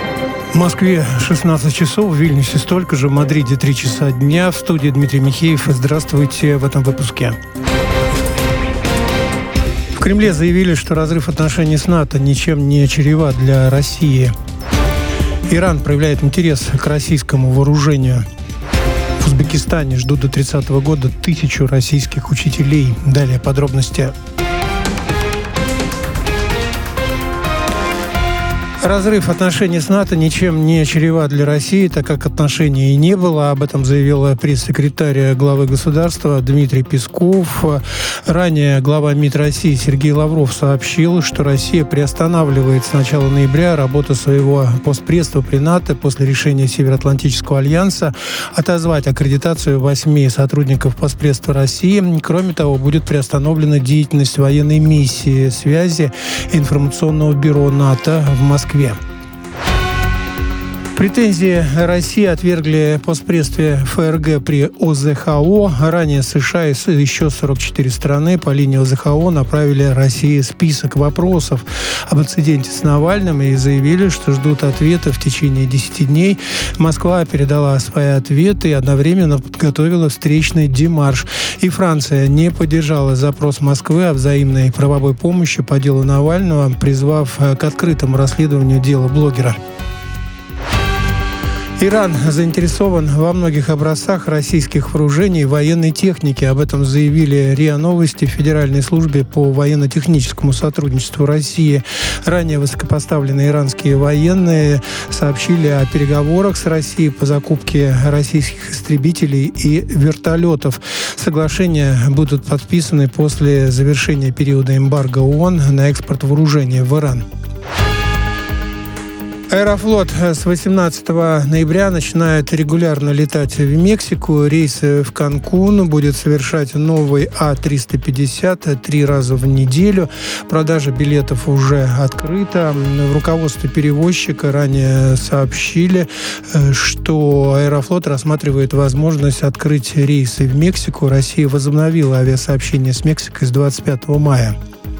В Москве 16 часов, в Вильнюсе столько же, в Мадриде 3 часа дня. В студии Дмитрий Михеев. Здравствуйте в этом выпуске. В Кремле заявили, что разрыв отношений с НАТО ничем не чреват для России. Иран проявляет интерес к российскому вооружению. В Узбекистане ждут до 30-го года 1000 российских учителей. Далее подробности. Разрыв отношений с НАТО ничем не чреват для России, так как отношений и не было. Об этом заявил пресс-секретарь главы государства Дмитрий Песков. Ранее глава МИД России Сергей Лавров сообщил, что Россия приостанавливает с начала ноября работу своего постпредства при НАТО после решения Североатлантического альянса отозвать аккредитацию 8 сотрудников постпредства России. Кроме того, будет приостановлена деятельность военной миссии связи информационного бюро НАТО в Москве. Претензии России отвергли постпредстве ФРГ при ОЗХО. Ранее США и еще 44 страны по линии ОЗХО направили России список вопросов об инциденте с Навальным и заявили, что ждут ответа в течение 10 дней. Москва передала свои ответы и одновременно подготовила встречный демарш. И Франция не поддержала запрос Москвы о взаимной правовой помощи по делу Навального, призвав к открытому расследованию дела блогера. Иран заинтересован во многих образцах российских вооружений и военной техники. Об этом заявили РИА Новости в Федеральной службе по военно-техническому сотрудничеству России. Ранее высокопоставленные иранские военные сообщили о переговорах с Россией по закупке российских истребителей и вертолетов. Соглашения будут подписаны после завершения периода эмбарго ООН на экспорт вооружения в Иран. Аэрофлот с 18 ноября начинает регулярно летать в Мексику. Рейсы в Канкун будет совершать новый А350 3 раза в неделю. Продажа билетов уже открыта. В руководстве перевозчика ранее сообщили, что Аэрофлот рассматривает возможность открыть рейсы в Мексику. Россия возобновила авиасообщение с Мексикой с 25 мая.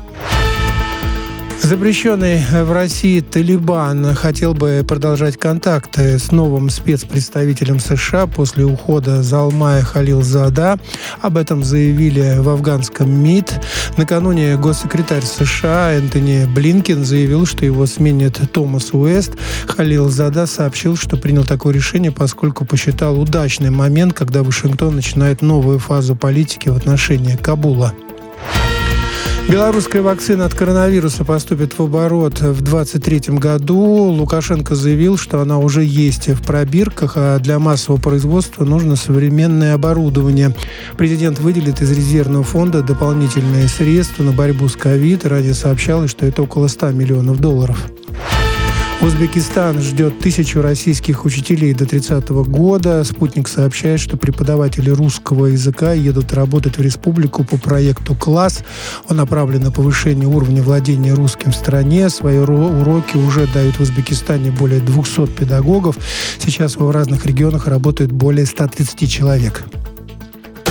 Запрещенный в России Талибан хотел бы продолжать контакты с новым спецпредставителем США после ухода Залмая Халилзада. Об этом заявили в афганском МИД. Накануне госсекретарь США Энтони Блинкен заявил, что его сменит Томас Уэст. Халилзада сообщил, что принял такое решение, поскольку посчитал удачный момент, когда Вашингтон начинает новую фазу политики в отношении Кабула. Белорусская вакцина от коронавируса поступит в оборот в 2023 году. Лукашенко заявил, что она уже есть в пробирках, а для массового производства нужно современное оборудование. Президент выделит из резервного фонда дополнительные средства на борьбу с ковид. Ранее сообщалось, что это около $100 миллионов. Узбекистан ждет 1000 российских учителей до 30-го года. «Спутник» сообщает, что преподаватели русского языка едут работать в республику по проекту «Класс». Он направлен на повышение уровня владения русским в стране. Свои уроки уже дают в Узбекистане более 200 педагогов. Сейчас в разных регионах работает более 130 человек.